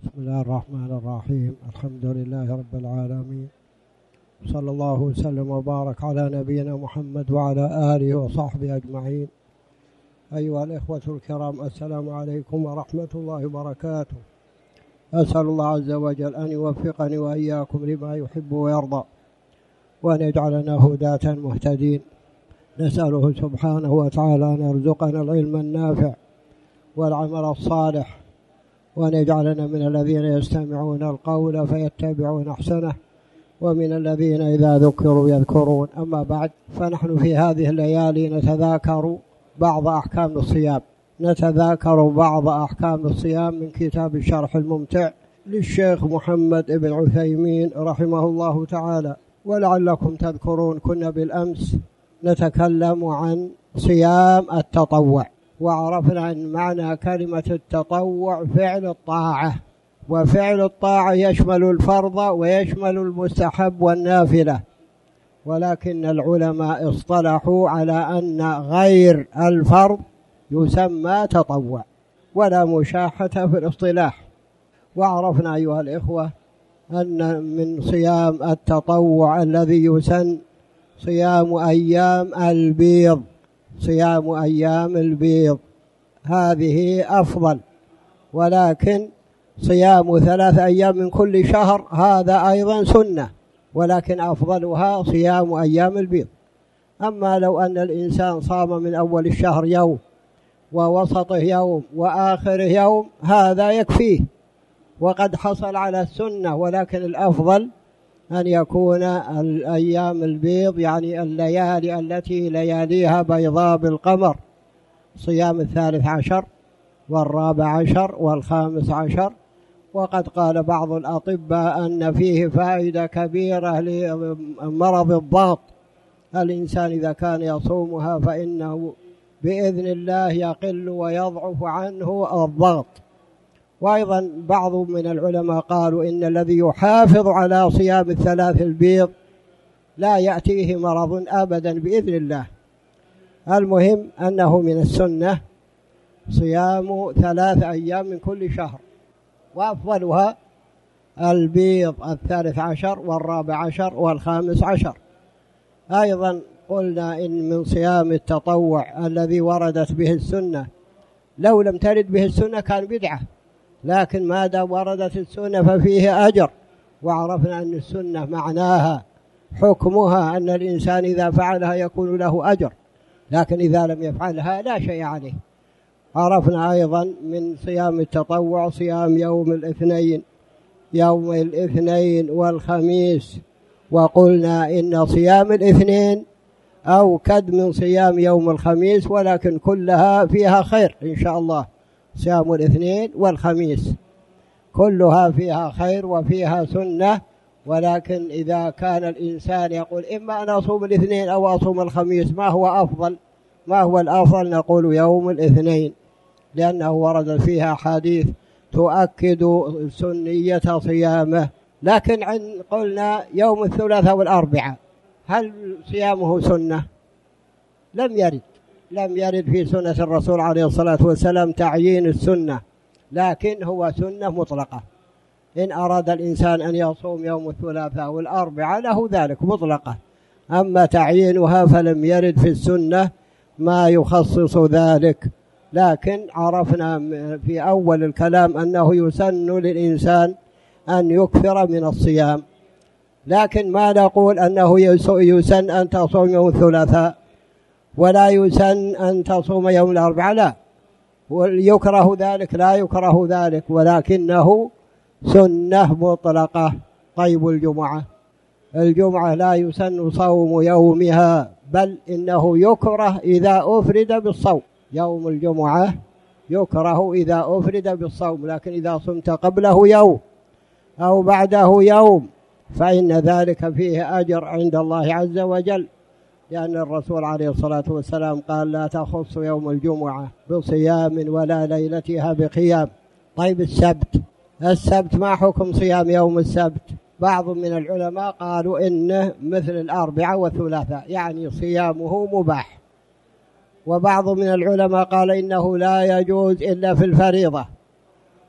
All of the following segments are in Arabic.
بسم الله الرحمن الرحيم. الحمد لله رب العالمين، صلى الله وسلم وبارك على نبينا محمد وعلى آله وصحبه أجمعين. أيها الإخوة الكرام، السلام عليكم ورحمة الله وبركاته. أسأل الله عز وجل أن يوفقني وإياكم لما يحب ويرضى، وأن يجعلنا هداة مهتدين. نسأله سبحانه وتعالى أن يرزقنا العلم النافع والعمل الصالح، وأن يجعلنا من الذين يستمعون القول فيتبعون أحسنه، ومن الذين إذا ذكروا يذكرون. أما بعد، فنحن في هذه الليالي نتذاكر بعض أحكام الصيام من كتاب الشرح الممتع للشيخ محمد بن عثيمين رحمه الله تعالى. ولعلكم تذكرون كنا بالأمس نتكلم عن صيام التطوع، وعرفنا أن معنى كلمة التطوع فعل الطاعة، وفعل الطاعة يشمل الفرض ويشمل المستحب والنافلة، ولكن العلماء اصطلحوا على أن غير الفرض يسمى تطوع، ولا مشاحة في الاصطلاح. وعرفنا أيها الإخوة أن من صيام التطوع الذي يسن صيام أيام البيض، هذه أفضل، ولكن صيام 3 أيام من كل شهر هذا أيضا سنة، ولكن أفضلها صيام أيام البيض. أما لو أن الإنسان صام من أول الشهر يوم ووسطه يوم وآخره يوم، هذا يكفيه وقد حصل على السنة، ولكن الأفضل أن يكون الأيام البيض، يعني الليالي التي لياليها بيضاء بالقمر، صيام 13 و14 و15. وقد قال بعض الأطباء أن فيه فائدة كبيرة لمرض الضغط، الإنسان إذا كان يصومها فإنه بإذن الله يقل ويضعف عنه الضغط. وأيضا بعض من العلماء قالوا إن الذي يحافظ على صيام 3 البيض لا يأتيه مرض أبدا بإذن الله. المهم أنه من السنة صيام 3 أيام من كل شهر، وأفضلها البيض 13 و14 و15. أيضا قلنا إن من صيام التطوع الذي وردت به السنة، لو لم ترد به السنة كان بدعة، لكن ما دام وردت السنة ففيه أجر. وعرفنا أن السنة معناها حكمها أن الإنسان إذا فعلها يكون له أجر، لكن إذا لم يفعلها لا شيء عليه. عرفنا أيضا من صيام التطوع صيام يوم الاثنين والخميس، وقلنا إن صيام الاثنين أوكد من صيام يوم الخميس، ولكن كلها فيها خير إن شاء الله. صيام الاثنين والخميس كلها فيها خير وفيها سنة، ولكن إذا كان الإنسان يقول إما أن أصوم الاثنين أو أصوم الخميس، ما هو الأفضل؟ نقول يوم الاثنين، لأنه ورد فيها حديث تؤكد سنية صيامه. لكن قلنا يوم الثلاثاء والأربعاء هل صيامه سنة؟ لم يرد في سنة الرسول عليه الصلاة والسلام تعيين السنة، لكن هو سنة مطلقة. إن أراد الإنسان أن يصوم يوم الثلاثاء والأربعاء له ذلك مطلقة، أما تعيينها فلم يرد في السنة ما يخصص ذلك. لكن عرفنا في أول الكلام أنه يسن للإنسان أن يكثر من الصيام، لكن ما نقول أنه يسن أن تصوم يوم الثلاثاء ولا يسن أن تصوم يوم الأربعاء، لا، يكره ذلك، لا يكره ذلك، ولكنه سنة مطلقة. طيب الجمعة لا يسن صوم يومها، بل إنه يكره إذا أفرد بالصوم. يوم الجمعة يكره إذا أفرد بالصوم، لكن إذا صمت قبله يوم أو بعده يوم فإن ذلك فيه أجر عند الله عز وجل، لأن الرسول عليه الصلاة والسلام قال لا تخص يوم الجمعة بصيام ولا ليلتها بقيام. طيب السبت ما حكم صيام يوم السبت؟ بعض من العلماء قالوا إنه مثل الأربعاء والثلاثاء، يعني صيامه مباح. وبعض من العلماء قال إنه لا يجوز إلا في الفريضة،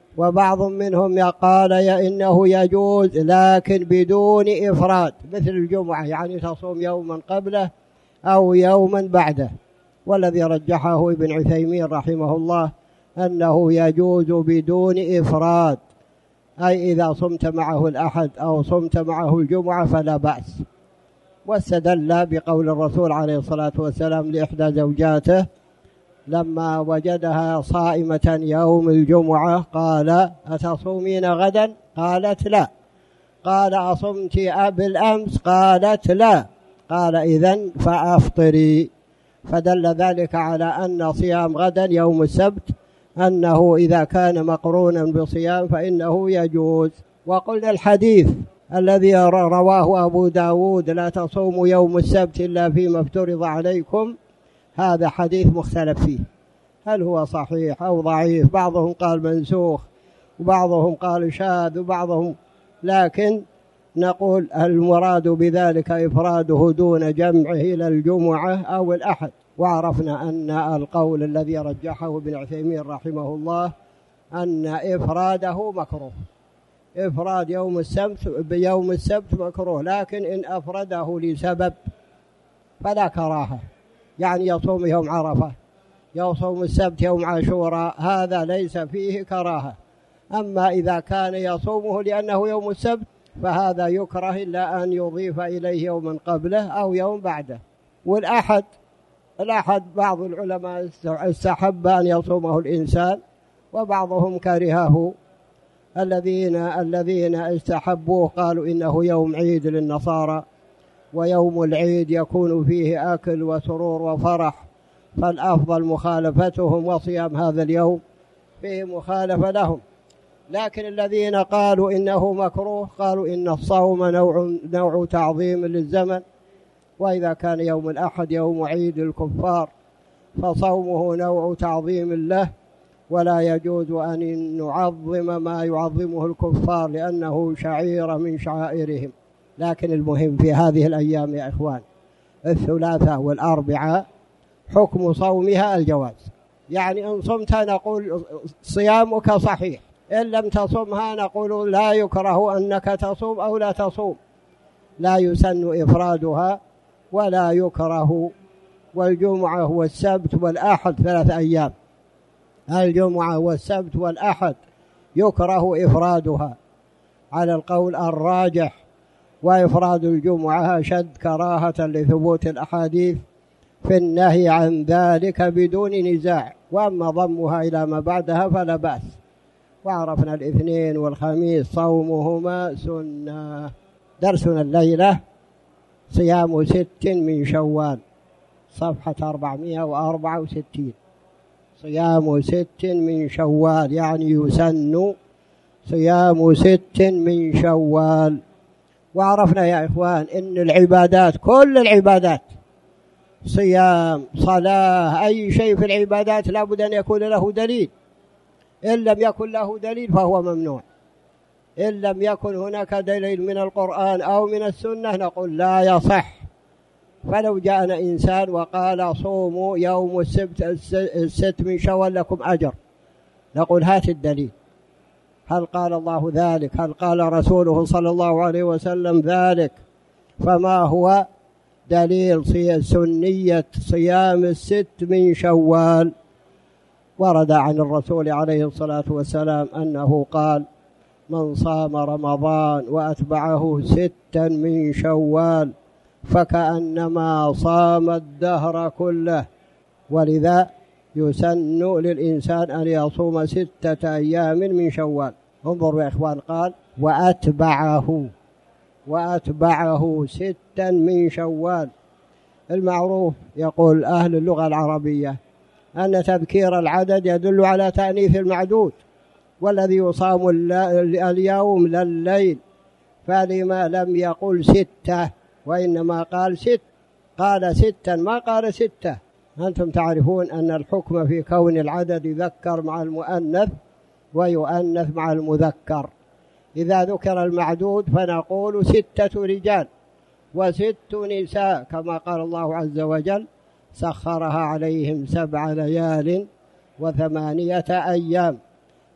وبعض منهم قال إنه يجوز لكن بدون إفراد مثل الجمعة، يعني تصوم يوما قبله أو يوما بعده. والذي رجحه ابن عثيمين رحمه الله أنه يجوز بدون إفراد، أي إذا صمت معه الأحد أو صمت معه الجمعة فلا بأس. واستدل بقول الرسول عليه الصلاة والسلام لإحدى زوجاته لما وجدها صائمة يوم الجمعة قال: أتصومين غدا؟ قالت: لا. قال: أصمت بالأمس؟ قالت: لا. قال: إذن فأفطري. فدل ذلك على أن صيام غدا يوم السبت أنه إذا كان مقرونا بصيام فإنه يجوز. وقلنا الحديث الذي رواه أبو داود: لا تصوموا يوم السبت إلا فيما افترض عليكم، هذا حديث مختلف فيه، هل هو صحيح أو ضعيف؟ بعضهم قال منسوخ وبعضهم قال شاذ وبعضهم، لكن نقول المراد بذلك إفراده دون جمعه إلى الجمعة أو الأحد. وعرفنا أن القول الذي رجحه ابن عثيمين رحمه الله أن إفراده مكروه، إفراد يوم السبت بيوم السبت مكروه، لكن إن أفرده لسبب فلا كراهة، يعني يصوم يوم عرفة، يصوم السبت يوم عاشوراء، هذا ليس فيه كراهة. أما إذا كان يصومه لأنه يوم السبت فهذا يكره إلا أن يضيف إليه يوما قبله أو يوم بعده. والأحد بعض العلماء استحب أن يصومه الإنسان وبعضهم كرهه. الذين استحبوه قالوا إنه يوم عيد للنصارى، ويوم العيد يكون فيه أكل وسرور وفرح، فالأفضل مخالفتهم، وصيام هذا اليوم فيه مخالفة لهم. لكن الذين قالوا إنه مكروه قالوا إن الصوم نوع تعظيم للزمن، وإذا كان يوم الأحد يوم عيد الكفار فصومه نوع تعظيم له، ولا يجوز أن نعظم ما يعظمه الكفار لأنه شعيرة من شعائرهم. لكن المهم في هذه الأيام يا إخوان الثلاثاء والأربعاء حكم صومها الجواز، يعني إن صمتها نقول صيامك صحيح، إن لم تصمها نقول لا يكره أنك تصوم أو لا تصوم، لا يسن إفرادها ولا يكره. والجمعة والسبت والأحد 3 أيام، الجمعة والسبت والأحد يكره إفرادها على القول الراجح، وإفراد الجمعة أشد كراهة لثبوت الأحاديث في النهي عن ذلك بدون نزاع، وأما ضمها إلى ما بعدها فلا بأس. وعرفنا الاثنين والخميس صومهما سنة. درسنا الليلة صيام 6 من شوال، صفحة 464. صيام 6 من شوال يعني يسن صيام 6 من شوال. وعرفنا يا إخوان إن العبادات كل العبادات صيام صلاة أي شيء في العبادات لابد أن يكون له دليل، إن لم يكن له دليل فهو ممنوع. إن لم يكن هناك دليل من القرآن أو من السنة نقول لا يصح. فلو جاءنا إنسان وقال صوموا يوم الست من شوال لكم أجر، نقول هات الدليل، هل قال الله ذلك؟ هل قال رسوله صلى الله عليه وسلم ذلك؟ فما هو دليل سنية صيام 6 من شوال؟ ورد عن الرسول عليه الصلاة والسلام أنه قال: من صام رمضان وأتبعه 6 من شوال فكأنما صام الدهر كله. ولذا يسن للإنسان أن يصوم 6 أيام من شوال. انظروا يا إخوان، قال وأتبعه 6 من شوال. المعروف يقول أهل اللغة العربية أن تذكير العدد يدل على تأنيث المعدود، والذي يصام اليوم لليل، فلما لم يقل 6 وإنما قال 6؟ قال 6 ما قال 6. أنتم تعرفون أن الحكم في كون العدد يذكر مع المؤنث ويؤنث مع المذكر. إذا ذكر المعدود فنقول 6 رجال و6 نساء، كما قال الله عز وجل: سخرها عليهم 7 ليال و8 أيام.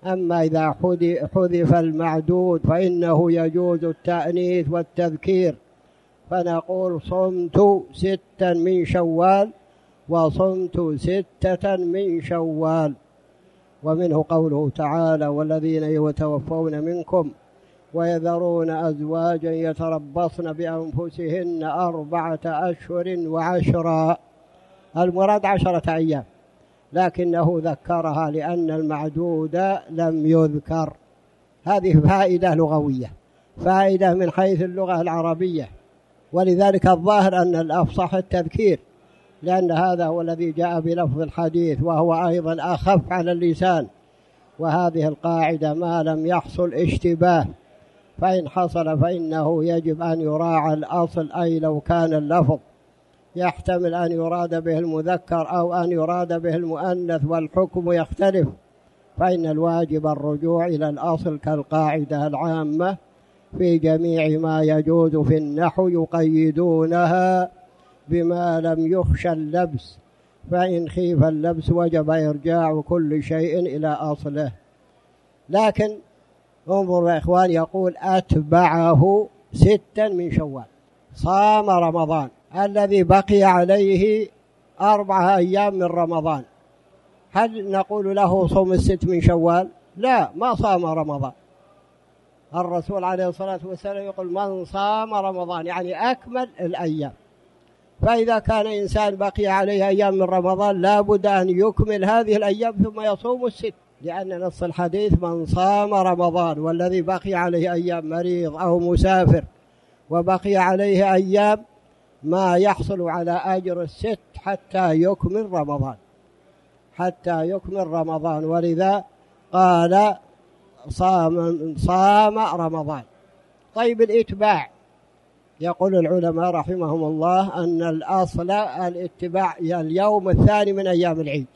أما إذا حذف المعدود فإنه يجوز التأنيث والتذكير، فنقول صمت 6 من شوال وصمت 6 من شوال. ومنه قوله تعالى: والذين يتوفون منكم ويذرون أزواجا يتربصن بأنفسهن 4 أشهر و10. المراد 10 أيام، لكنه ذكرها لأن المعدود لم يذكر. هذه فائدة لغوية، فائدة من حيث اللغة العربية، ولذلك الظاهر أن الأفصح التذكير، لأن هذا هو الذي جاء بلفظ الحديث، وهو أيضا أخف على اللسان. وهذه القاعدة ما لم يحصل اشتباه، فإن حصل فإنه يجب أن يراعى الأصل، أي لو كان اللفظ يحتمل أن يراد به المذكر أو أن يراد به المؤنث والحكم يختلف، فإن الواجب الرجوع إلى الأصل، كالقاعدة العامة في جميع ما يجوز في النحو يقيدونها بما لم يخشى اللبس، فإن خيف اللبس وجب إرجاع كل شيء إلى أصله. لكن انظروا يا إخوان، يقول أتبعه 6 من شوال، صام رمضان الذي بقي عليه 4 أيام من رمضان، هل نقول له صوم 6 من شوال؟ لا، ما صام رمضان. الرسول عليه الصلاة والسلام يقول: من صام رمضان، يعني أكمل الأيام. فإذا كان إنسان بقي عليه أيام من رمضان لا بد أن يكمل هذه الأيام ثم يصوم 6، لأن نص الحديث: من صام رمضان، والذي بقي عليه أيام مريض أو مسافر وبقي عليه أيام ما يحصل على أجر 6 حتى يكمل رمضان، ولذا قال صام رمضان. طيب الاتباع، يقول العلماء رحمهم الله أن الأصل الاتباع اليوم الثاني من أيام العيد،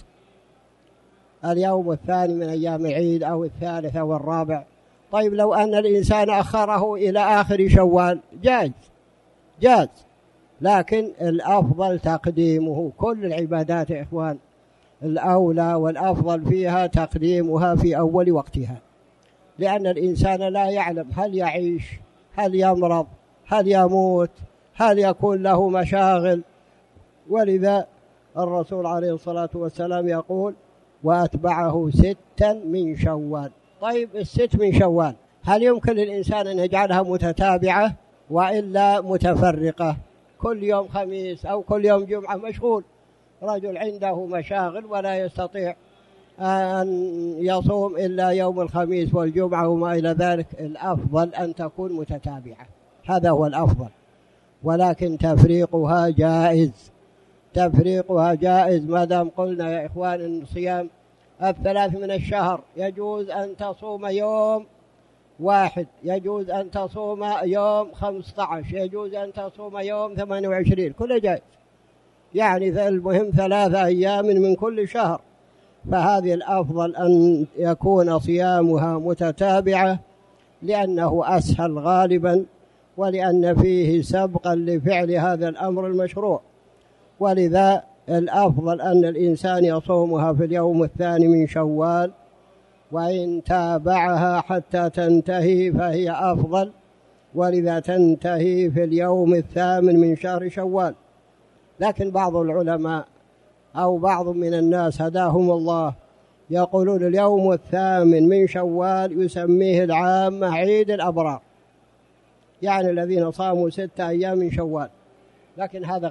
أو الثالث أو الرابع. طيب لو أن الإنسان أخره إلى آخر شوال جاز، لكن الأفضل تقديمه. كل العبادات يا إخوان الأولى والأفضل فيها تقديمها في أول وقتها، لأن الإنسان لا يعلم هل يعيش، هل يمرض، هل يموت، هل يكون له مشاغل. ولذا الرسول عليه الصلاة والسلام يقول: وأتبعه 6 من شوال. طيب 6 من شوال هل يمكن للإنسان أن يجعلها متتابعة وإلا متفرقة؟ كل يوم خميس أو كل يوم جمعة مشغول، رجل عنده مشاغل ولا يستطيع أن يصوم إلا يوم الخميس والجمعة وما إلى ذلك. الأفضل أن تكون متتابعة، هذا هو الأفضل، ولكن تفريقها جائز ما دام قلنا يا إخوان أن صيام 3 من الشهر يجوز أن تصوم يوم 1، يجوز أن تصوم يوم 15، يجوز أن تصوم يوم 28، كله جائز. يعني المهم 3 أيام من كل شهر، فهذه الأفضل أن يكون صيامها متتابعة، لأنه أسهل غالبا، ولأن فيه سبقا لفعل هذا الأمر المشروع. ولذا الأفضل أن الإنسان يصومها في اليوم الثاني من شوال، وإن تابعها حتى تنتهي فهي أفضل، ولذا تنتهي في اليوم 8 من شهر شوال. لكن بعض العلماء أو بعض من الناس هداهم الله يقولون اليوم 8 من شوال يسميه العامة عيد الأبرار، يعني الذين صاموا 6 أيام من شوال. لكن هذا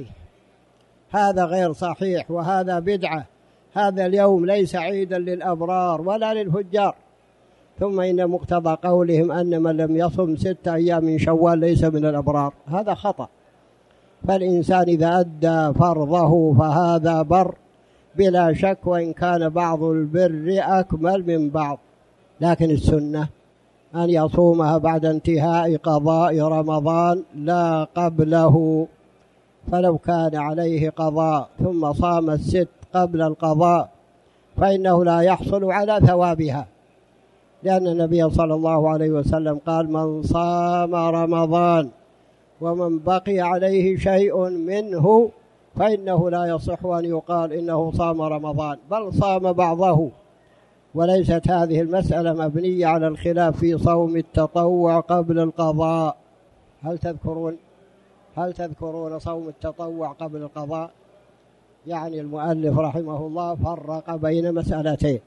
غير صحيح، وهذا بدعة. هذا اليوم ليس عيدا للأبرار ولا للفجار. ثم إن مقتضى قولهم أن من لم يصم 6 أيام من شوال ليس من الأبرار، هذا خطأ. فالإنسان إذا أدى فرضه فهذا بر بلا شك، وإن كان بعض البر أكمل من بعض. لكن السنة أن يصومها بعد انتهاء قضاء رمضان لا قبله، فلو كان عليه قضاء ثم صام 6 قبل القضاء فإنه لا يحصل على ثوابها، لأن النبي صلى الله عليه وسلم قال: من صام رمضان ومن بقي عليه شيء منه فإنه لا يصح أن يقال إنه صام رمضان، بل صام بعضه. وليست هذه المسألة مبنية على الخلاف في صوم التطوع قبل القضاء. هل تذكرون صوم التطوع قبل القضاء؟ يعني المؤلف رحمه الله فرق بين مسألتين.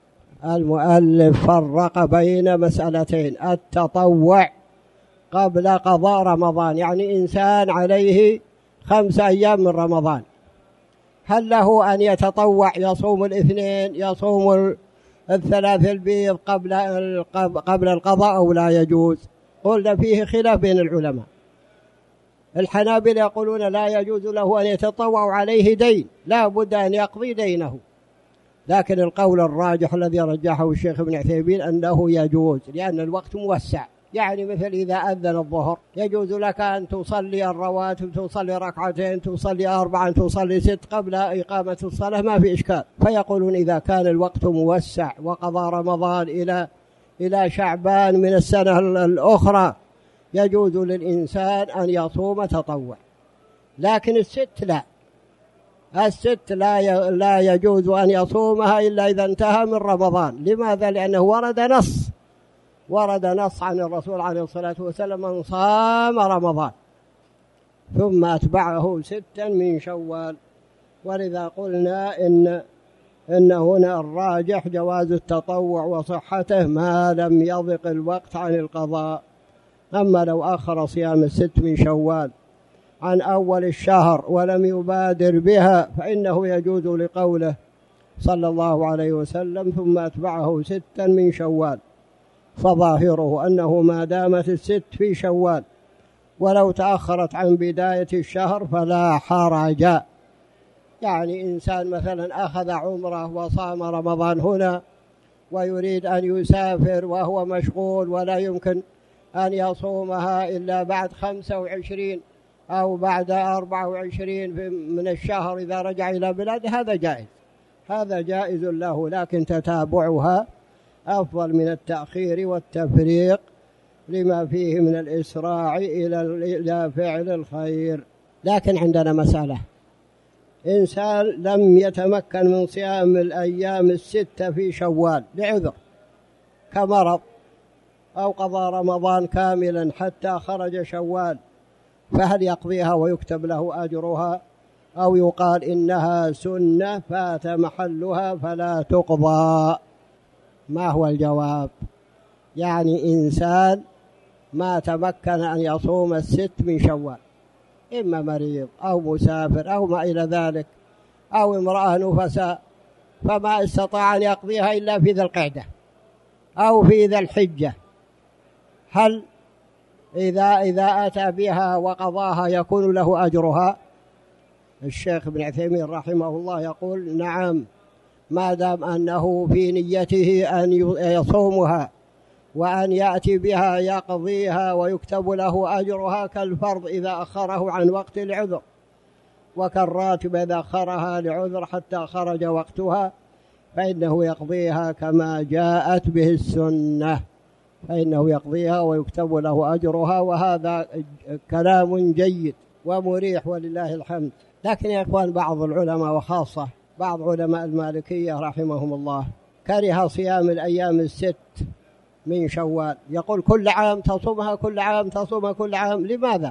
التطوع قبل قضاء رمضان، يعني إنسان عليه 5 أيام من رمضان، هل له أن يتطوع يصوم الاثنين، يصوم الثلاث البيض قبل القضاء أو لا يجوز؟ قلنا فيه خلاف بين العلماء. الحنابلة يقولون لا يجوز له أن يتطوع عليه دين، لا بد أن يقضي دينه، لكن القول الراجح الذي رجحه الشيخ ابن عثيمين أنه يجوز، لأن الوقت موسع. يعني مثل إذا أذن الظهر يجوز لك أن تصلي الرواتب، تصلي 2 تصلي 4 تصلي 6 قبل إقامة الصلاة، ما في إشكال. فيقولون إذا كان الوقت موسع وقضى رمضان إلى شعبان من السنة الأخرى يجوز للإنسان أن يصوم تطوع. لكن الست لا يجوز أن يصومها إلا إذا انتهى من رمضان. لماذا؟ لأنه ورد نص عن الرسول عليه الصلاة والسلام: من صام رمضان ثم أتبعه 6 من شوال. ولذا قلنا إن هنا الراجح جواز التطوع وصحته ما لم يضق الوقت عن القضاء. أما لو أخر صيام 6 من شوال عن أول الشهر ولم يبادر بها فإنه يجوز، لقوله صلى الله عليه وسلم: ثم أتبعه 6 من شوال. فظاهره أنه ما دامت 6 في شوال ولو تأخرت عن بداية الشهر فلا حرج. يعني إنسان مثلا أخذ عمره وصام رمضان هنا ويريد أن يسافر وهو مشغول ولا يمكن أن يصومها إلا بعد 25 أو بعد 24 من الشهر إذا رجع إلى بلاده، هذا جائز له، لكن تتابعها أفضل من التأخير والتفريق لما فيه من الإسراع إلى فعل الخير. لكن عندنا مسألة: إنسان لم يتمكن من صيام الأيام 6 في شوال لعذر كمرض، أو قضى رمضان كاملا حتى خرج شوال، فهل يقضيها ويكتب له أجرها، أو يقال إنها سنة فات محلها فلا تقضى؟ ما هو الجواب؟ يعني إنسان ما تمكن أن يصوم 6 من شوال، إما مريض أو مسافر أو ما إلى ذلك، أو امرأة نفساء، فما استطاع أن يقضيها إلا في ذي القعدة أو في ذي الحجة، هل إذا أتى بها وقضاها يكون له أجرها؟ الشيخ ابن عثيمين رحمه الله يقول: نعم، ما دام أنه في نيته أن يصومها وأن يأتي بها يقضيها ويكتب له أجرها، كالفرض إذا أخره عن وقت العذر، وكالراتب إذا أخرها لعذر حتى خرج وقتها، فإنه يقضيها كما جاءت به السنة، فإنه يقضيها ويكتب له أجرها. وهذا كلام جيد ومريح ولله الحمد. لكن يا إخوان، بعض العلماء وخاصة بعض علماء المالكية رحمهم الله كره صيام الأيام 6 من شوال، يقول كل عام تصومها، كل عام تصومها، كل عام.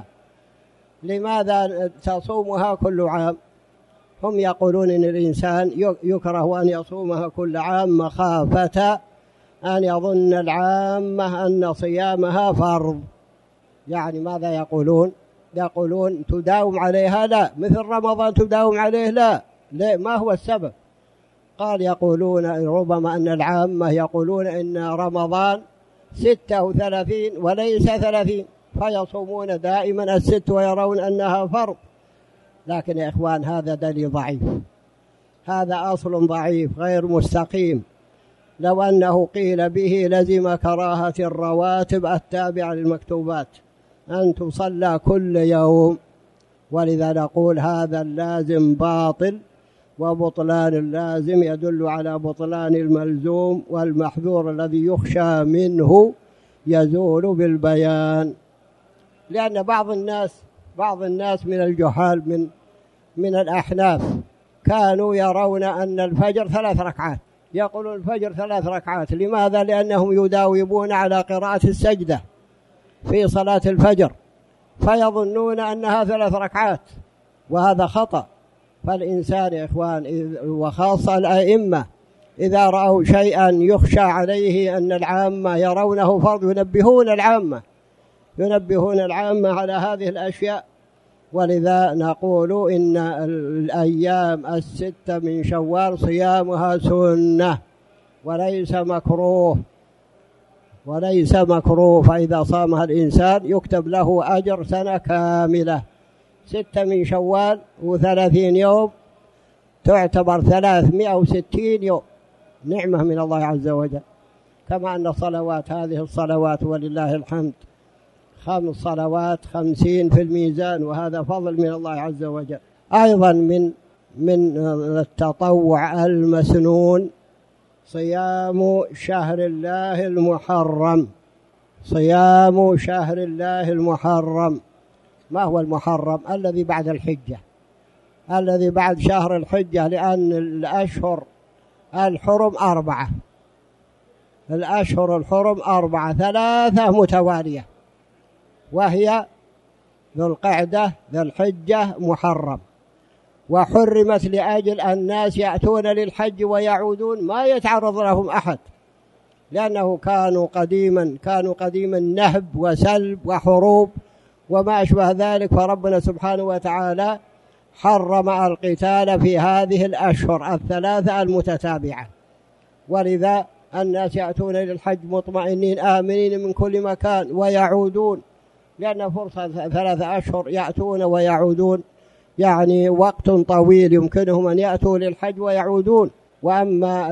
لماذا تصومها كل عام؟ هم يقولون إن الإنسان يكره أن يصومها كل عام مخافة أن يظن العامة أن صيامها فرض. يعني ماذا يقولون؟ يقولون تداوم عليها، لا، مثل رمضان تداوم عليه، لا، ما هو السبب؟ قال يقولون ربما أن العامة يقولون إن رمضان 36 وليس 30، فيصومون دائما 6 ويرون أنها فرض. لكن يا إخوان، هذا دليل ضعيف، هذا أصل ضعيف غير مستقيم. لو أنه قيل به لزم كراهة الرواتب التابعة للمكتوبات أن تصلى كل يوم. ولذا نقول هذا اللازم باطل، وبطلان اللازم يدل على بطلان الملزوم، والمحذور الذي يخشى منه يزول بالبيان. لأن بعض الناس من الجهال من الأحناف كانوا يرون أن الفجر 3 ركعات، يقولون الفجر 3 ركعات. لماذا؟ لأنهم يداومون على قراءة السجدة في صلاة الفجر، فيظنون أنها 3 ركعات، وهذا خطأ. فالإنسان يا إخوان، وخاصة الأئمة، إذا رأوا شيئا يخشى عليه أن العامة يرونه فرض ينبهون العامة على هذه الأشياء. ولذا نقول إن الأيام 6 من شوال صيامها سنة وليس مكروه، فإذا صامها الإنسان يكتب له أجر سنة كاملة. 6 من شوال و30 يوم تعتبر 360 يوم، نعمة من الله عز وجل. كما أن هذه الصلوات ولله الحمد 5 صلوات 50 في الميزان، وهذا فضل من الله عز وجل. أيضا من التطوع المسنون صيام شهر الله المحرم. ما هو المحرم؟ الذي بعد الحجة، الذي بعد شهر الحجة، لأن الأشهر الحرم 4، الأشهر الحرم 4، 3 متوالية، وهي ذو القعدة، ذو الحجة، محرم. وحرمت لأجل الناس يأتون للحج ويعودون ما يتعرض لهم أحد، لأنه كانوا قديما نهب وسلب وحروب وما أشبه ذلك، فربنا سبحانه وتعالى حرم القتال في هذه الأشهر 3 المتتابعة. ولذا الناس يأتون للحج مطمئنين آمنين من كل مكان ويعودون، لأن فرصة 3 أشهر يأتون ويعودون، يعني وقت طويل يمكنهم أن يأتوا للحج ويعودون. وأما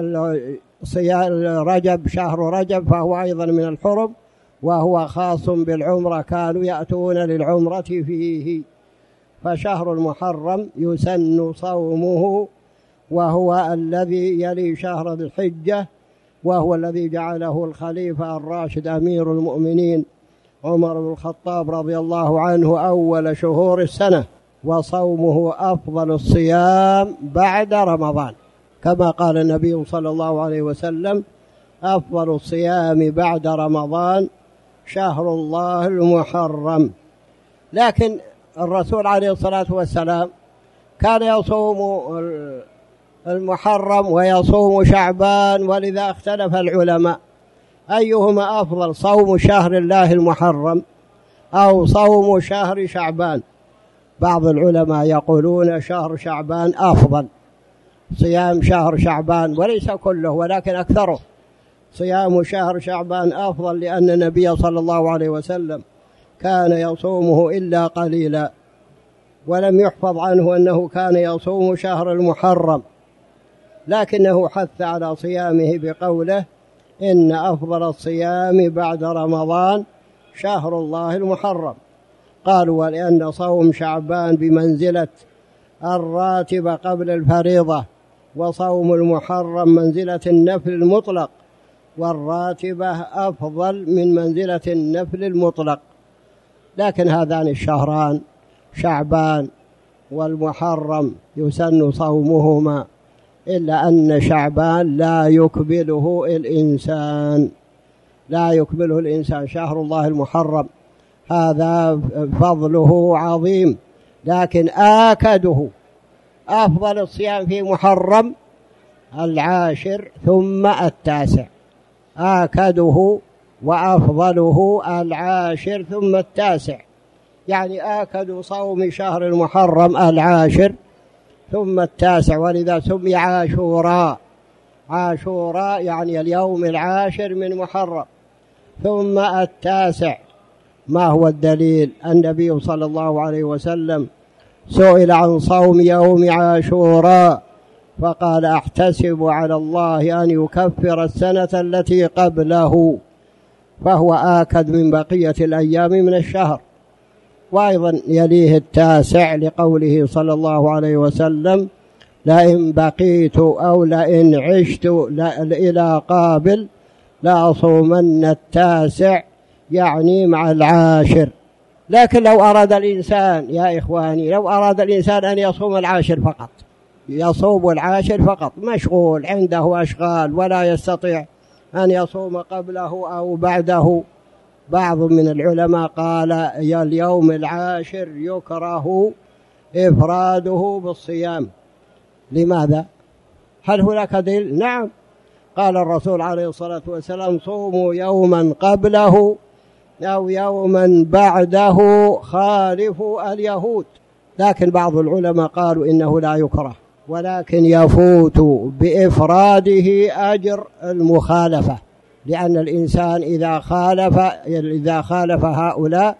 رجب، شهر رجب، فهو أيضا من الحرم، وهو خاص بالعمرة، كانوا يأتون للعمرة فيه. فشهر المحرم يسن صومه، وهو الذي يلي شهر ذي الحجة، وهو الذي جعله الخليفة الراشد أمير المؤمنين عمر بن الخطاب رضي الله عنه أول شهور السنة، وصومه أفضل الصيام بعد رمضان، كما قال النبي صلى الله عليه وسلم: أفضل الصيام بعد رمضان شهر الله المحرم. لكن الرسول عليه الصلاة والسلام كان يصوم المحرم ويصوم شعبان، ولذا اختلف العلماء أيهما أفضل، صوم شهر الله المحرم أو صوم شهر شعبان. بعض العلماء يقولون شهر شعبان أفضل، صيام شهر شعبان، وليس كله ولكن أكثره، صيام شهر شعبان أفضل، لأن النبي صلى الله عليه وسلم كان يصومه إلا قليلا، ولم يحفظ عنه أنه كان يصوم شهر المحرم، لكنه حث على صيامه بقوله: إن أفضل الصيام بعد رمضان شهر الله المحرم. قالوا: ولأن صوم شعبان بمنزلة الراتب قبل الفريضة، وصوم المحرم منزلة النفل المطلق، والراتبة أفضل من منزلة النفل المطلق. لكن هذان الشهران شعبان والمحرم يسن صومهما، إلا أن شعبان لا يكمله الإنسان. شهر الله المحرم هذا فضله عظيم، لكن آكده أفضل الصيام في محرم 10 ثم 9، آكده وأفضله 10 ثم 9، يعني آكد صوم شهر المحرم 10 ثم 9، ولذا سمي عاشوراء يعني اليوم 10 من محرم. ثم 9 ما هو الدليل؟ النبي صلى الله عليه وسلم سئل عن صوم يوم عاشوراء فقال: أحتسب على الله أن يكفر السنة التي قبله، فهو آكد من بقية الأيام من الشهر. وأيضا يليه 9 لقوله صلى الله عليه وسلم: لئن بقيت أو لئن عشت إلى قابل لأصومن 9، يعني مع 10. لكن لو أراد الإنسان يا إخواني، لو أراد الإنسان أن يصوم 10 فقط، يصوم العاشر فقط، مشغول عنده أشغال ولا يستطيع أن يصوم قبله أو بعده. بعض من العلماء قال اليوم العاشر يكره إفراده بالصيام. لماذا؟ هل هناك دليل؟ نعم، قال الرسول عليه الصلاة والسلام: صوموا يوما قبله أو يوما بعده خالفوا اليهود. لكن بعض العلماء قالوا إنه لا يكره، ولكن يفوت بإفراده أجر المخالفة، لأن الإنسان إذا خالف هؤلاء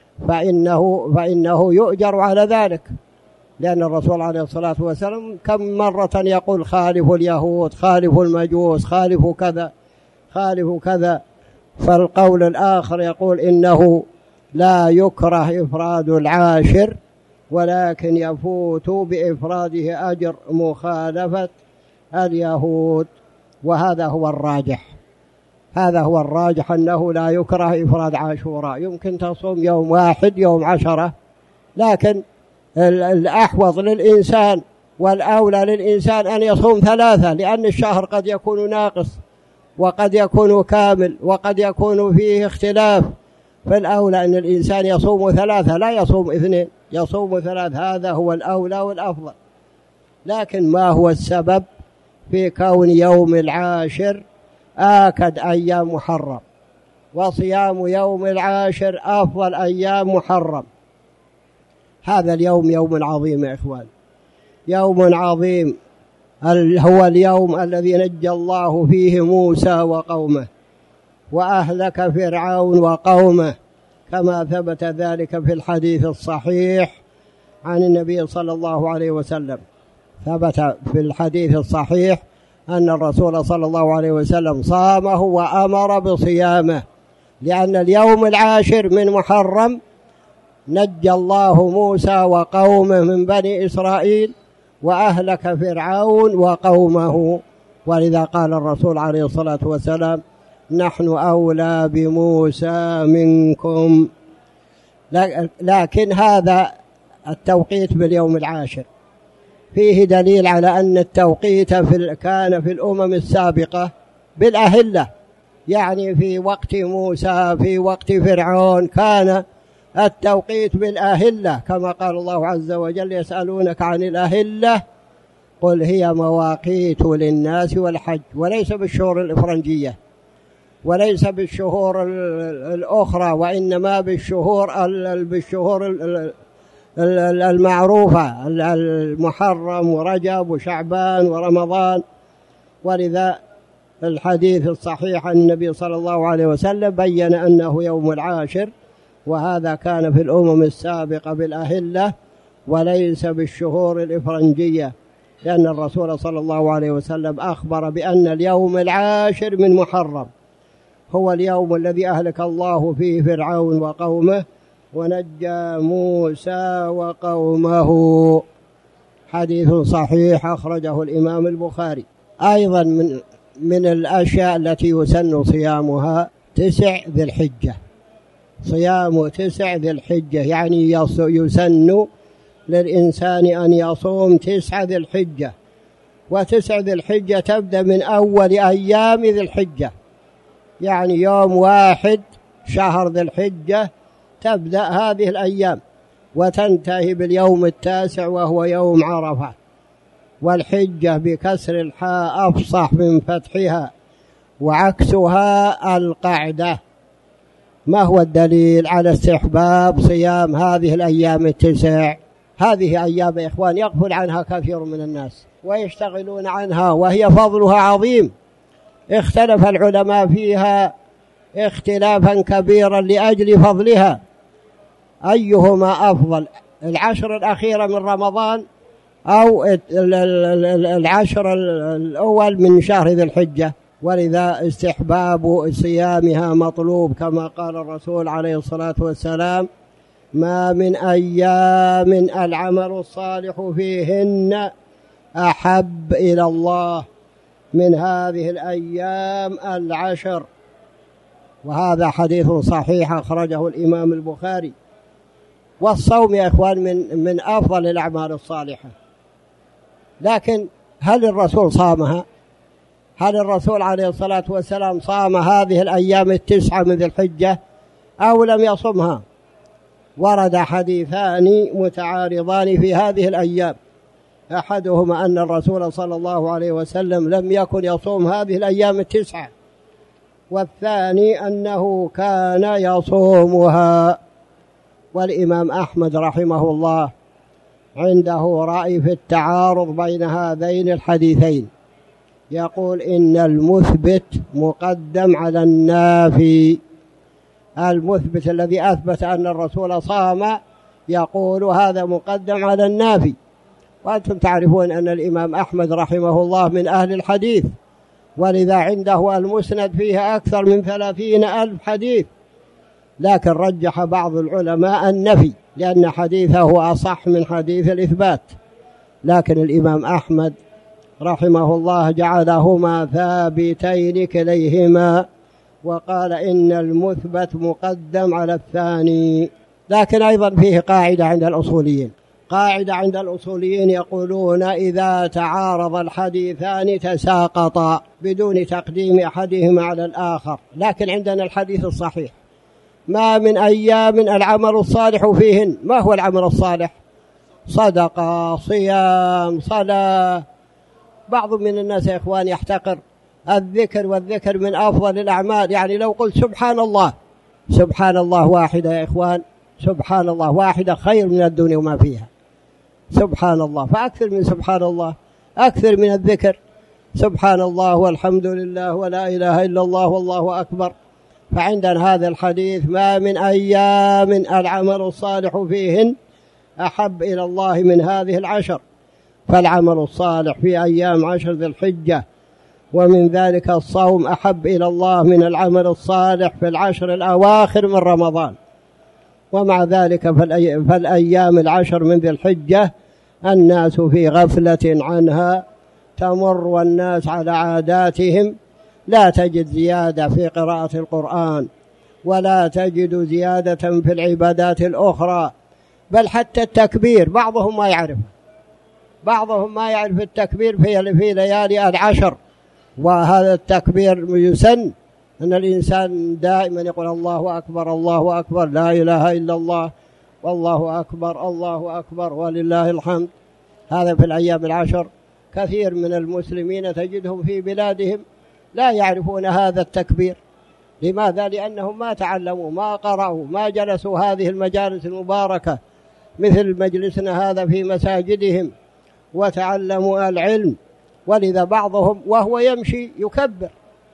فإنه يؤجر على ذلك، لأن الرسول عليه الصلاة والسلام كم مرة يقول: خالفوا اليهود، خالفوا المجوس، خالفوا كذا، خالفوا كذا. فالقول الآخر يقول إنه لا يكره إفراد العاشر، ولكن يفوت بإفراده أجر مخالفة اليهود، وهذا هو الراجح. هذا هو الراجح، أنه لا يكره إفراد عاشوراء. يمكن تصوم يوم واحد، يوم 10، لكن الأحوط للإنسان والأولى للإنسان أن يصوم 3، لأن الشهر قد يكون ناقص وقد يكون كامل وقد يكون فيه اختلاف، فالأولى أن الإنسان يصوم 3، لا يصوم 2، يصوم 3. هذا هو الأولى والأفضل. لكن ما هو السبب في كون يوم العاشر آكد أيام محرم، وصيام يوم العاشر أفضل أيام محرم؟ هذا اليوم يوم عظيم يا إخوان، يوم عظيم، هو اليوم الذي نجى الله فيه موسى وقومه وأهلك فرعون وقومه، كما ثبت ذلك في الحديث الصحيح عن النبي صلى الله عليه وسلم. ثبت في الحديث الصحيح أن الرسول صلى الله عليه وسلم صامه وأمر بصيامه، لأن اليوم العاشر من محرم نجى الله موسى وقومه من بني إسرائيل وأهلك فرعون وقومه، ولذا قال الرسول عليه الصلاة والسلام: نحن أولى بموسى منكم. لكن هذا التوقيت باليوم العاشر فيه دليل على أن التوقيت كان في الأمم السابقة بالأهلة، يعني في وقت موسى، في وقت فرعون، كان التوقيت بالأهلة، كما قال الله عز وجل: يسألونك عن الأهلة قل هي مواقيت للناس والحج، وليس بالشهور الإفرنجية وليس بالشهور الأخرى، وإنما بالشهور المعروفة: المحرم ورجب وشعبان ورمضان. ولذا الحديث الصحيح عن النبي صلى الله عليه وسلم بين أنه يوم العاشر، وهذا كان في الأمم السابقة بالأهلة وليس بالشهور الإفرنجية، لأن الرسول صلى الله عليه وسلم أخبر بأن اليوم العاشر من محرم هو اليوم الذي أهلك الله فيه فرعون وقومه ونجى موسى وقومه. حديث صحيح أخرجه الإمام البخاري. أيضا من الأشياء التي يسن صيامها 9 ذي الحجة، صيام 9 ذي الحجة، يعني يسن للإنسان أن يصوم 9 ذي الحجة، و9 ذي الحجة تبدأ من أول أيام ذي الحجة، يعني يوم 1 شهر ذي الحجة تبدأ هذه الأيام وتنتهي باليوم 9 وهو يوم عرفة. والحجة بكسر الحاء أفصح من فتحها، وعكسها القعدة. ما هو الدليل على استحباب صيام هذه الأيام 9؟ هذه أيام يا إخوان يغفل عنها كثير من الناس ويشتغلون عنها، وهي فضلها عظيم. اختلف العلماء فيها اختلافا كبيرا لأجل فضلها، أيهما أفضل: 10 الأخيرة من رمضان أو 10 الأول من شهر ذي الحجة؟ ولذا استحباب صيامها مطلوب، كما قال الرسول عليه الصلاة والسلام: ما من أيام العمل الصالح فيهن أحب إلى الله من هذه الأيام 10. وهذا حديث صحيح أخرجه الإمام البخاري. والصوم يا إخوان من أفضل الأعمال الصالحة، لكن هل الرسول صامها؟ هل الرسول عليه الصلاة والسلام صام هذه الأيام التسعة من ذي الحجة أو لم يصمها؟ ورد حديثان متعارضان في هذه الأيام، أحدهما أن الرسول صلى الله عليه وسلم لم يكن يصوم هذه الأيام التسعة، والثاني أنه كان يصومها. والإمام أحمد رحمه الله عنده رأي في التعارض بين هذين الحديثين، يقول إن المثبت مقدم على النافي. المثبت الذي أثبت أن الرسول صام يقول هذا مقدم على النافي. وأنتم تعرفون أن الإمام أحمد رحمه الله من أهل الحديث، ولذا عنده المسند فيه أكثر من 30,000 حديث، لكن رجح بعض العلماء النفي لأن حديثه أصح من حديث الإثبات. لكن الإمام أحمد رحمه الله جعلهما ثابتين كليهما، وقال إن المثبت مقدم على الثاني. لكن أيضا فيه قاعدة عند الأصوليين، قاعدة عند الأصوليين يقولون إذا تعارض الحديثان تساقطا بدون تقديم أحدهما على الآخر. لكن عندنا الحديث الصحيح ما من أيام العمل الصالح فيهن. ما هو العمل الصالح؟ صدقة، صيام، صلاة. بعض من الناس يا إخوان يحتقر الذكر، والذكر من أفضل الأعمال. يعني لو قلت سبحان الله، سبحان الله واحدة يا إخوان، سبحان الله واحدة خير من الدنيا وما فيها. سبحان الله، فأكثر من سبحان الله، أكثر من الذكر. سبحان الله والحمد لله ولا إله إلا الله والله أكبر. فعندنا هذا الحديث ما من أيام العمل الصالح فيهن أحب إلى الله من هذه العشر. فالعمل الصالح في أيام 10 ذي الحجة ومن ذلك الصوم أحب إلى الله من العمل الصالح في 10 الأواخر من رمضان. ومع ذلك فالأيام 10 من ذي الحجة الناس في غفلة عنها تمر، والناس على عاداتهم، لا تجد زيادة في قراءة القرآن ولا تجد زيادة في العبادات الأخرى، بل حتى التكبير بعضهم ما يعرف، بعضهم ما يعرف التكبير في ليالي 10. وهذا التكبير يسن أن الإنسان دائما يقول الله أكبر الله أكبر، لا إله إلا الله، والله أكبر الله أكبر ولله الحمد. هذا في الأيام 10. كثير من المسلمين تجدهم في بلادهم لا يعرفون هذا التكبير. لماذا؟ لأنهم ما تعلموا، ما قرأوا، ما جلسوا هذه المجالس المباركة مثل مجلسنا هذا في مساجدهم وتعلموا العلم. ولذا بعضهم وهو يمشي يكبر،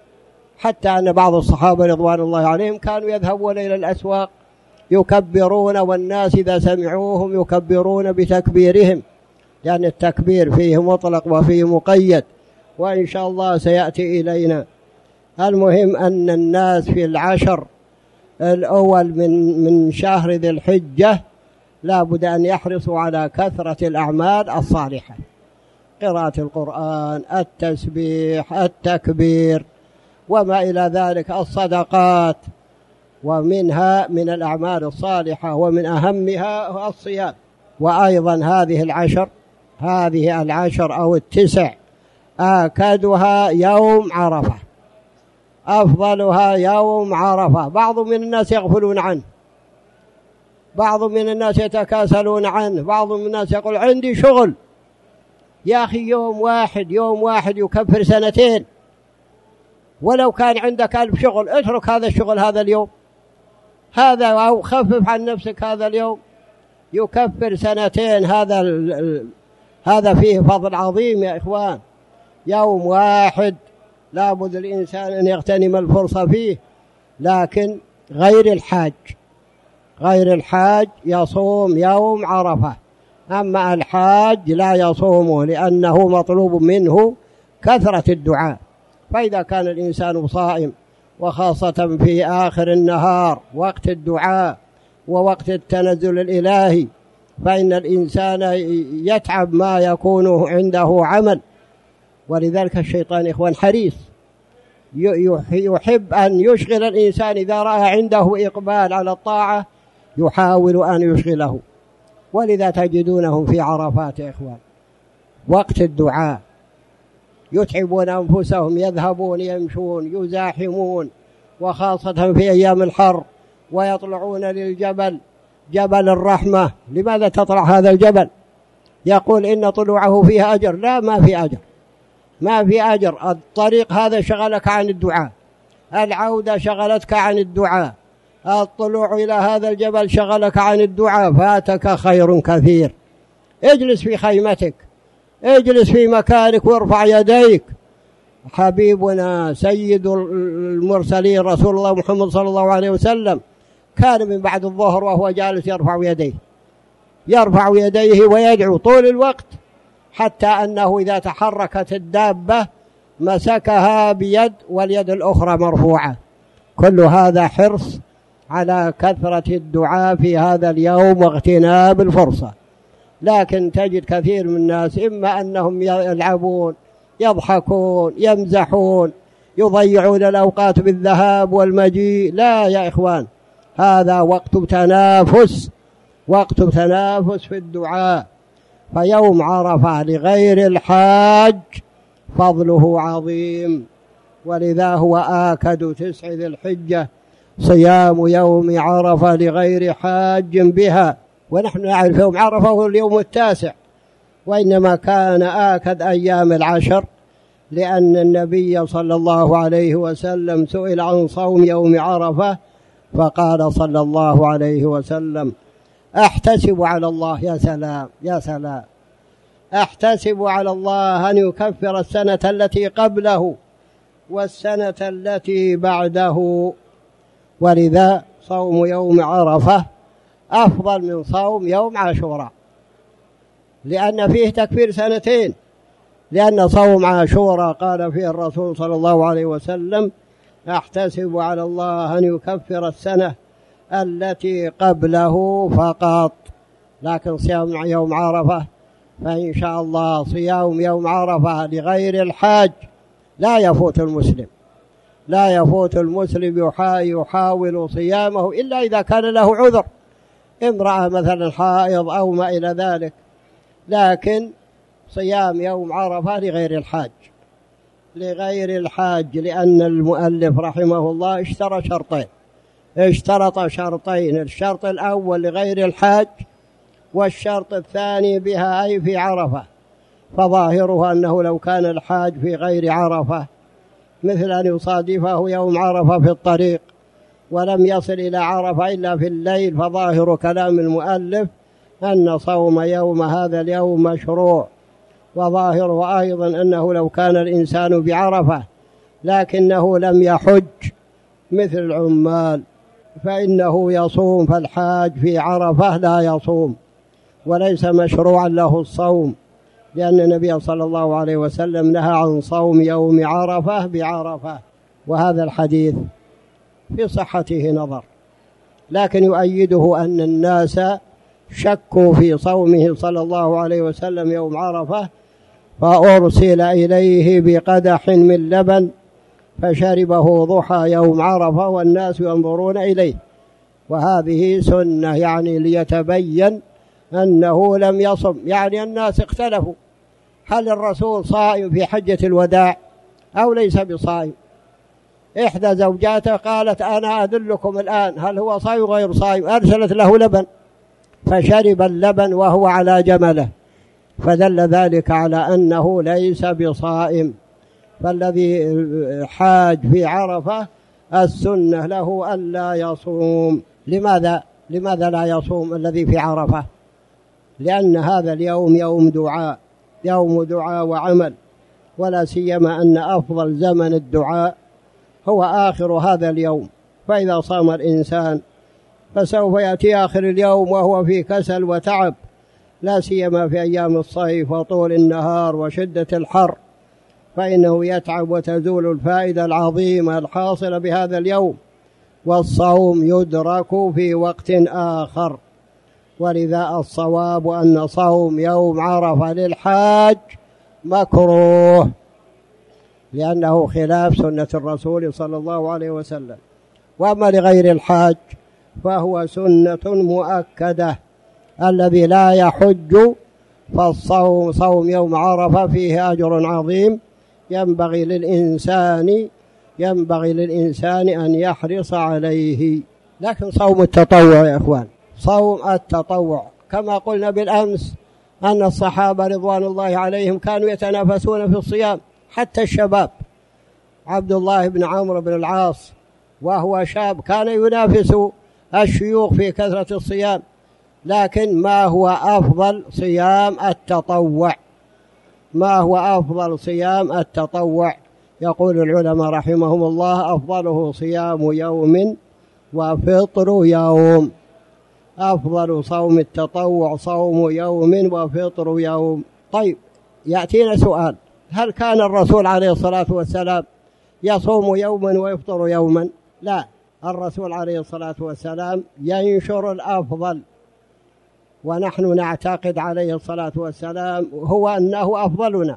حتى أن بعض الصحابة رضوان الله عليهم كانوا يذهبون إلى الأسواق يكبرون، والناس إذا سمعوهم يكبرون بتكبيرهم، لأن التكبير فيه مطلق وفيه مقيد، وإن شاء الله سيأتي إلينا. المهم أن الناس في 10 الأول من شهر ذي الحجة لا بد أن يحرصوا على كثرة الأعمال الصالحة، قراءة القرآن، التسبيح، التكبير، وما إلى ذلك، الصدقات. ومنها من الأعمال الصالحة ومن أهمها الصيام. وأيضا هذه 10 أو 9 آكدها يوم عرفة، أفضلها يوم عرفة. بعض من الناس يغفلون عنه، بعض من الناس يتكاسلون عنه، بعض من الناس يقول عندي شغل. يا أخي يوم واحد يكفر 2 ولو كان عندك 1000 شغل، اترك هذا الشغل هذا اليوم، هذا أو خفف عن نفسك هذا اليوم، يكفر 2. هذا فيه فضل عظيم يا إخوان. يوم واحد لا بد الإنسان أن يغتنم الفرصة فيه. لكن غير الحاج يصوم يوم عرفة، أما الحاج لا يصومه لأنه مطلوب منه كثرة الدعاء. فإذا كان الإنسان صائم، وخاصة في آخر النهار وقت الدعاء ووقت التنزل الإلهي، فإن الإنسان يتعب ما يكون عنده عمل. ولذلك الشيطان إخوان حريص، يحب أن يشغل الإنسان إذا رأى عنده إقبال على الطاعة يحاول أن يشغله. ولذا تجدونهم في عرفات يا إخوان وقت الدعاء، يتعبون أنفسهم، يذهبون يمشون يزاحمون، وخاصة في أيام الحر، ويطلعون للجبل، جبل الرحمة. لماذا تطلع هذا الجبل؟ يقول إن طلوعه فيها أجر. لا، ما في أجر، ما في أجر. الطريق هذا شغلك عن الدعاء، العودة شغلتك عن الدعاء، الطلوع إلى هذا الجبل شغلك عن الدعاء، فاتك خير كثير. اجلس في خيمتك، اجلس في مكانك وارفع يديك. حبيبنا سيد المرسلين رسول الله محمد صلى الله عليه وسلم كان من بعد الظهر وهو جالس يرفع يديه ويدعو طول الوقت، حتى أنه إذا تحركت الدابة مسكها بيد واليد الأخرى مرفوعة. كل هذا حرص على كثرة الدعاء في هذا اليوم واغتنام الفرصة. لكن تجد كثير من الناس إما أنهم يلعبون، يضحكون، يمزحون، يضيعون الأوقات بالذهاب والمجيء. لا يا إخوان، هذا وقت تنافس، وقت تنافس في الدعاء. فيوم عرفة لغير الحاج فضله عظيم، ولذا هو آكد 9 ذي الحجة، صيام يوم عرفة لغير حاج بها. ونحن نعرف يوم عرفة هو اليوم 9، وإنما كان آكد أيام العشر، لأن النبي صلى الله عليه وسلم سئل عن صوم يوم عرفة فقال صلى الله عليه وسلم: أحتسب على الله. يا سلام يا سلام، أحتسب على الله أن يكفر السنة التي قبله والسنة التي بعده. ولذا صوم يوم عرفة أفضل من صوم يوم عاشوراء، لأن فيه تكفير سنتين. لأن صوم عاشوراء قال فيه الرسول صلى الله عليه وسلم: أحتسب على الله أن يكفر السنة التي قبله فقط. لكن صيام يوم عرفة فإن شاء الله صيام يوم عرفة لغير الحاج لا يفوت المسلم، لا يفوت المسلم، يحاول صيامه إلا إذا كان له عذر، امرأة مثلا حائض أو ما إلى ذلك. لكن صيام يوم عرفة لغير الحاج، لغير الحاج، لأن المؤلف رحمه الله اشترط شرطين: الشرط الأول لغير الحاج، والشرط الثاني بها أي في عرفة. فظاهره أنه لو كان الحاج في غير عرفة، مثل أن يصادفه يوم عرفة في الطريق ولم يصل إلى عرفة إلا في الليل، فظاهر كلام المؤلف أن صوم يوم هذا اليوم مشروع. وظاهره أيضا أنه لو كان الإنسان بعرفة لكنه لم يحج مثل العمال فإنه يصوم، فالحاج في عرفة لا يصوم وليس مشروعا له الصوم، لأن النبي صلى الله عليه وسلم نهى عن صوم يوم عرفة بعرفة. وهذا الحديث في صحته نظر، لكن يؤيده أن الناس شكوا في صومه صلى الله عليه وسلم يوم عرفة، فأرسل إليه بقدح من لبن فشربه ضحى يوم عرفة والناس ينظرون إليه. وهذه سنة، يعني ليتبين أنه لم يصم. يعني الناس اختلفوا: هل الرسول صائم في حجة الوداع أو ليس بصائم؟ إحدى زوجاته قالت: أنا أدلكم الآن هل هو صائم غير صائم. أرسلت له لبن فشرب اللبن وهو على جمله، فدل ذلك على أنه ليس بصائم. فالذي حاج في عرفة السنة له ألا يصوم. لماذا لا يصوم الذي في عرفة؟ لأن هذا اليوم يوم دعاء وعمل، ولا سيما أن أفضل زمن الدعاء هو آخر هذا اليوم. فإذا صام الإنسان فسوف يأتي آخر اليوم وهو في كسل وتعب، لا سيما في أيام الصيف وطول النهار وشدة الحر، فإنه يتعب وتزول الفائدة العظيمة الحاصلة بهذا اليوم. والصوم يدرك في وقت آخر. ولذا الصواب أن صوم يوم عرفة للحاج مكروه، لأنه خلاف سنة الرسول صلى الله عليه وسلم. وأما لغير الحاج فهو سنة مؤكدة. الذي لا يحج فالصوم صوم يوم عرفة فيه أجر عظيم، ينبغي للإنسان أن يحرص عليه. لكن صوم التطوع يا إخوان، صوم التطوع كما قلنا بالأمس أن الصحابة رضوان الله عليهم كانوا يتنافسون في الصيام، حتى الشباب. عبد الله بن عمرو بن العاص وهو شاب كان ينافس الشيوخ في كثرة الصيام. لكن ما هو أفضل صيام التطوع؟ ما هو أفضل صيام التطوع؟ يقول العلماء رحمهم الله: أفضله صيام يوم وفطر يوم. أفضل صوم التطوع صوم يوم وفطر يوم. طيب، يأتينا سؤال: هل كان الرسول عليه الصلاة والسلام يصوم يوما ويفطر يوما؟ لا، الرسول عليه الصلاة والسلام ينشر الأفضل، ونحن نعتقد عليه الصلاة والسلام هو أنه أفضلنا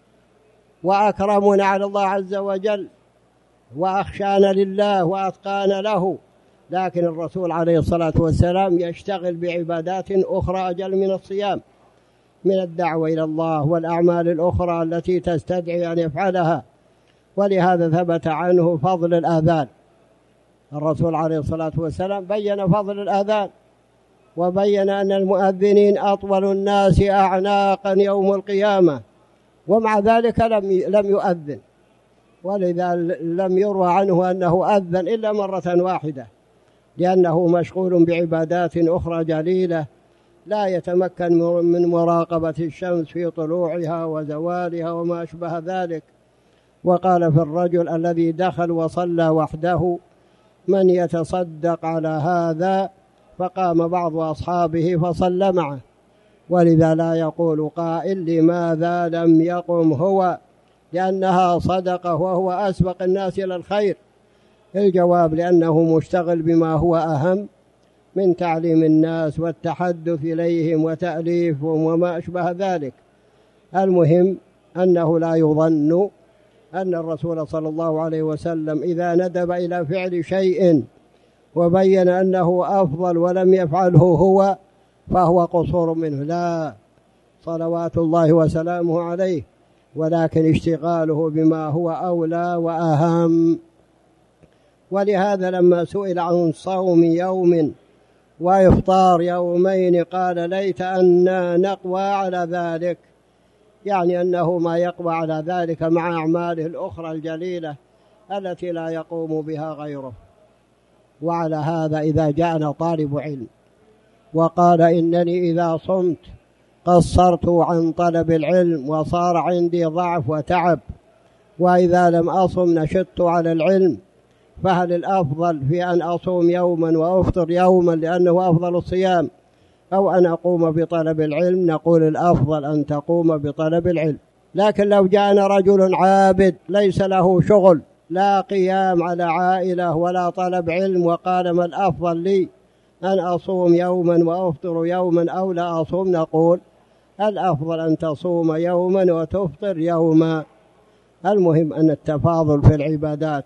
وأكرمنا على الله عز وجل وأخشانا لله وأتقانا له. لكن الرسول عليه الصلاة والسلام يشتغل بعبادات أخرى أجل من الصيام، من الدعوة إلى الله والأعمال الأخرى التي تستدعي أن يفعلها. ولهذا ثبت عنه فضل الآذان. الرسول عليه الصلاة والسلام بين فضل الآذان، وبين أن المؤذنين أطول الناس أعناقا يوم القيامة، ومع ذلك لم يؤذن، ولذا لم يروى عنه أنه أذن إلا مرة واحدة، لأنه مشغول بعبادات أخرى جليلة لا يتمكن من مراقبة الشمس في طلوعها وزوالها وما أشبه ذلك. وقال في الرجل الذي دخل وصلى وحده: من يتصدق على هذا؟ فقام بعض أصحابه فصلى معه. ولذا لا يقول قائل: لماذا لم يقم هو؟ لأنها صدقة وهو أسبق الناس إلى الخير. الجواب: لأنه مشتغل بما هو أهم من تعليم الناس والتحدث إليهم وتأليفهم وما أشبه ذلك. المهم أنه لا يظن أن الرسول صلى الله عليه وسلم إذا ندب إلى فعل شيء وبين أنه أفضل ولم يفعله هو فهو قصور منه، لا، صلوات الله وسلامه عليه، ولكن اشتغاله بما هو أولى وأهم. ولهذا لما سئل عن صوم يوم وإفطار يومين قال: ليت أننا نقوى على ذلك، يعني أنه ما يقوى على ذلك مع أعماله الأخرى الجليلة التي لا يقوم بها غيره. وعلى هذا إذا جاءنا طالب علم وقال: إنني إذا صمت قصرت عن طلب العلم وصار عندي ضعف وتعب، وإذا لم أصم نشدت على العلم، فهل الأفضل في أن أصوم يوما وأفطر يوما لأنه أفضل الصيام، أو أن أقوم بطلب العلم؟ نقول الأفضل أن تقوم بطلب العلم. لكن لو جاءنا رجل عابد ليس له شغل، لا قيام على عائلة ولا طلب علم، وقال: ما الأفضل لي، أن أصوم يوما وأفطر يوما أو لا أصوم؟ نقول الأفضل أن تصوم يوما وتفطر يوما. المهم أن التفاضل في العبادات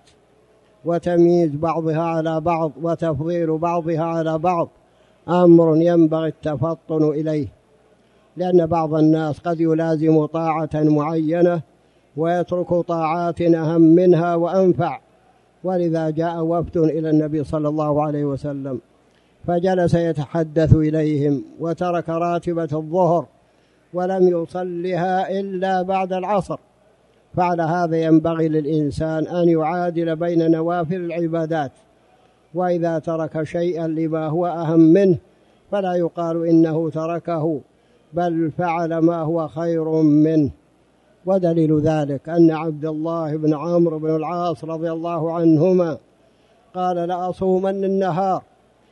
وتمييز بعضها على بعض وتفضيل بعضها على بعض أمر ينبغي التفطن إليه، لأن بعض الناس قد يلازم طاعة معينة ويترك طاعات أهم منها وأنفع. ولذا جاء وفد إلى النبي صلى الله عليه وسلم فجلس يتحدث إليهم وترك راتبة الظهر ولم يصلها إلا بعد العصر. فعلى هذا ينبغي للإنسان أن يعادل بين نوافل العبادات، وإذا ترك شيئا لما هو أهم منه فلا يقال إنه تركه، بل فعل ما هو خير منه. ودليل ذلك أن عبد الله بن عمرو بن العاص رضي الله عنهما قال: لأصومن النهار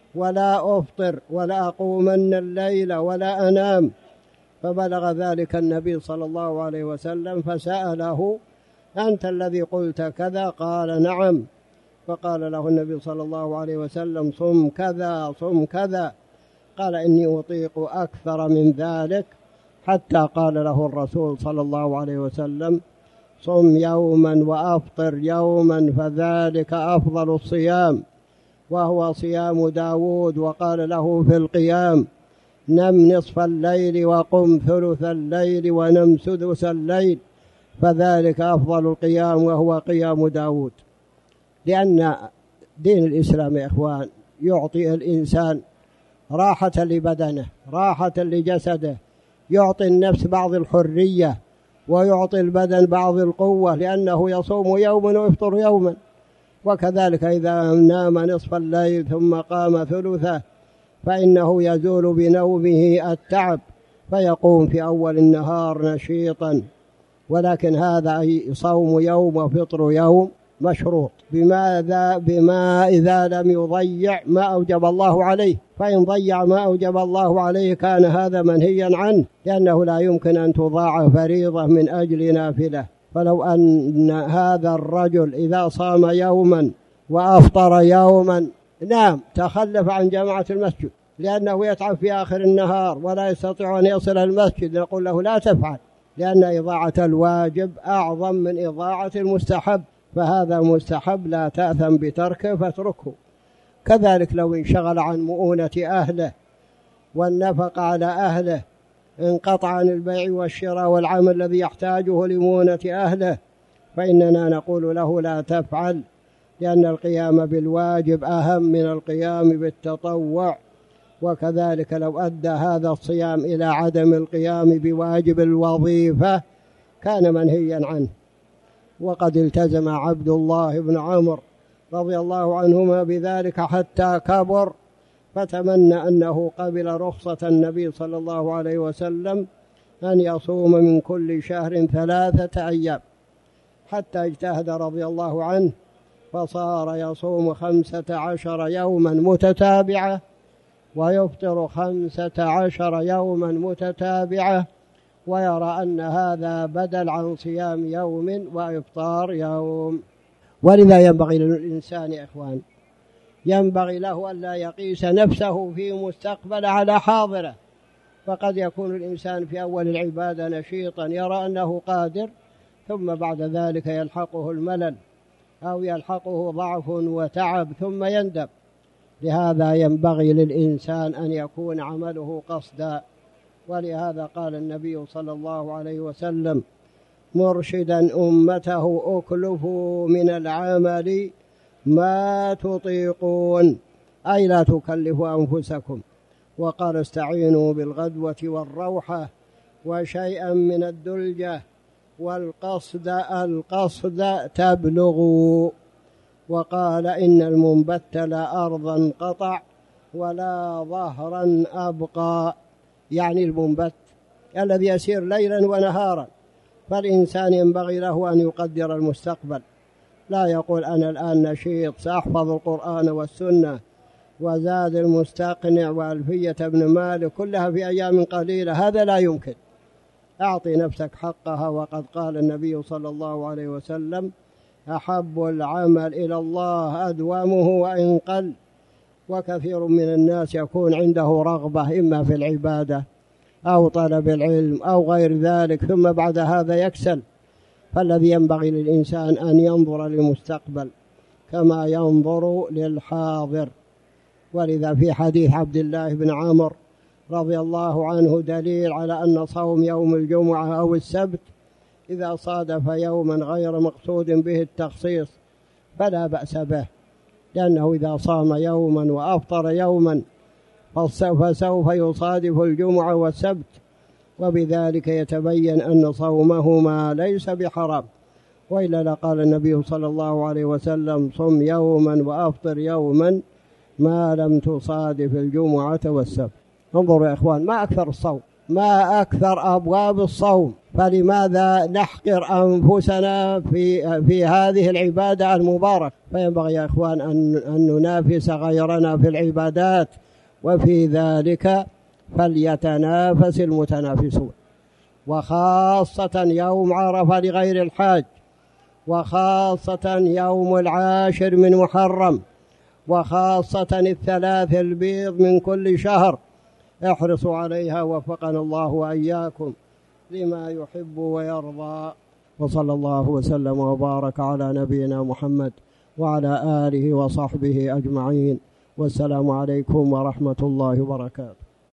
ولا أفطر ولا أقومن الليل ولا أنام. فبلغ ذلك النبي صلى الله عليه وسلم فسأله: أنت الذي قلت كذا؟ قال: نعم. فقال له النبي صلى الله عليه وسلم: صم كذا صم كذا. قال: إني أطيق أكثر من ذلك. حتى قال له الرسول صلى الله عليه وسلم: صم يوما وأفطر يوما فذلك أفضل الصيام، وهو صيام داود. وقال له في القيام: نم نصف الليل وقم ثلث الليل ونم سدس الليل، فذلك أفضل القيام وهو قيام داود. لأن دين الإسلام يا إخوان يعطي الإنسان راحة لبدنه، راحة لجسده، يعطي النفس بعض الحرية ويعطي البدن بعض القوة، لأنه يصوم يوما ويفطر يوما. وكذلك إذا نام نصف الليل ثم قام ثلثه فإنه يزول بنومه التعب فيقوم في أول النهار نشيطا. ولكن هذا أي صوم يوم وفطر يوم مشروط. بما إذا لم يضيع ما أوجب الله عليه، فإن ضيع ما أوجب الله عليه كان هذا منهيا عنه، لأنه لا يمكن أن تضاع فريضة من أجل نافلة. فلو أن هذا الرجل إذا صام يوما وأفطر يوما نام تخلف عن جماعة المسجد لأنه يتعب في آخر النهار ولا يستطيع أن يصل المسجد، نقول له لا تفعل، لأن إضاعة الواجب أعظم من إضاعة المستحب، فهذا مستحب لا تأثم بتركه فاتركه. كذلك لو انشغل عن مؤونة أهله والنفق على أهله، انقطع عن البيع والشراء والعمل الذي يحتاجه لمؤونة أهله، فإننا نقول له لا تفعل، لأن القيام بالواجب أهم من القيام بالتطوع. وكذلك لو أدى هذا الصيام إلى عدم القيام بواجب الوظيفة كان منهيا عنه. وقد التزم عبد الله بن عمرو رضي الله عنهما بذلك حتى كبر، فتمنى أنه قبل رخصة النبي صلى الله عليه وسلم أن يصوم من كل شهر 3 أيام، حتى اجتهد رضي الله عنه فصار يصوم 15 يوما متتابعة ويفطر 15 يوما متتابعة، ويرى أن هذا بدل عن صيام يوم وإفطار يوم. ولذا ينبغي للإنسان يا إخوان ينبغي له ألا يقيس نفسه في مستقبل على حاضره، فقد يكون الإنسان في أول العبادة نشيطا يرى أنه قادر، ثم بعد ذلك يلحقه الملل أو يلحقه ضعف وتعب ثم يندم. لهذا ينبغي للإنسان أن يكون عمله قصدا. ولهذا قال النبي صلى الله عليه وسلم مرشدا أمته أكلفوا من العمل ما تطيقون، أي لا تكلفوا أنفسكم. وقال استعينوا بالغدوة والروحة وشيئا من الدلجة القصد تبلغوا. وقال إن المنبت لا أرضا قطع ولا ظهرا أبقى، يعني المنبت الذي يسير ليلا ونهارا. فالإنسان ينبغي له أن يقدر المستقبل، لا يقول أنا الآن نشيط سأحفظ القرآن والسنة وزاد المستقنع وألفية ابن مالك كلها في أيام قليلة، هذا لا يمكن. أعطي نفسك حقها. وقد قال النبي صلى الله عليه وسلم أحب العمل إلى الله أدومه وإن قل. وكثير من الناس يكون عنده رغبة إما في العبادة أو طلب العلم أو غير ذلك، ثم بعد هذا يكسل. فالذي ينبغي للإنسان أن ينظر للمستقبل كما ينظر للحاضر. ولذا في حديث عبد الله بن عمرو رضي الله عنه دليل على أن صوم يوم الجمعة أو السبت إذا صادف يوما غير مقصود به التخصيص فلا بأس به، لأنه إذا صام يوما وأفطر يوما فسوف يصادف الجمعة والسبت، وبذلك يتبين أن صومهما ليس بحرام. وإلا لقال النبي صلى الله عليه وسلم صم يوما وأفطر يوما ما لم تصادف الجمعة والسبت. انظروا يا إخوان ما أكثر الصوم، ما أكثر أبواب الصوم، فلماذا نحقر أنفسنا في هذه العبادة المباركة؟ فينبغي يا إخوان أن ننافس غيرنا في العبادات، وفي ذلك فليتنافس المتنافسون. وخاصة يوم عرفة لغير الحاج، وخاصة يوم 10 من محرم، وخاصة 3 البيض من كل شهر، احرصوا عليها وفقنا الله وإياكم لما يحب ويرضى. وصلى الله وسلم وبارك على نبينا محمد وعلى آله وصحبه أجمعين، والسلام عليكم ورحمة الله وبركاته.